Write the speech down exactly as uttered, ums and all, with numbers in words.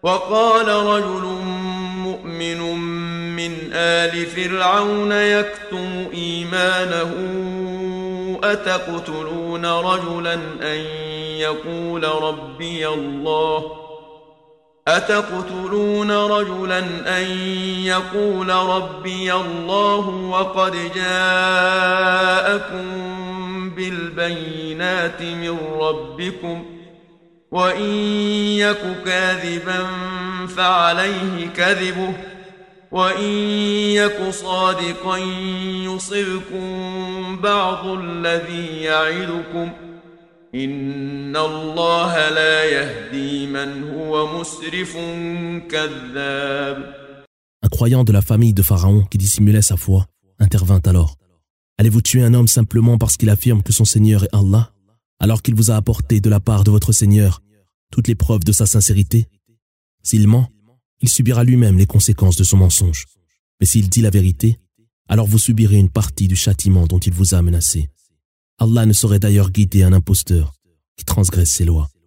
وقال رجل مؤمن من آل فرعون يكتم إيمانه أتقتلون رجلا أن يقول ربي الله أتقتلون رجلا أن يقول ربي الله وقد جاءكم بالبينات من ربكم وإن يك كاذبا فعليه كذبه وإن يك صادقا يصبكم بعض الذي يعدكم إن الله لا يهدي من هو مسرف كذاب. Un croyant de la famille de Pharaon qui dissimulait sa foi intervint alors. Allez-vous tuer un homme simplement parce qu'il affirme que son Seigneur est Allah, alors qu'il vous a apporté de la part de votre Seigneur toutes les preuves de sa sincérité? S'il ment, il subira lui-même les conséquences de son mensonge. Mais s'il dit la vérité, alors vous subirez une partie du châtiment dont il vous a menacé. Allah ne saurait d'ailleurs guider un imposteur qui transgresse ses lois.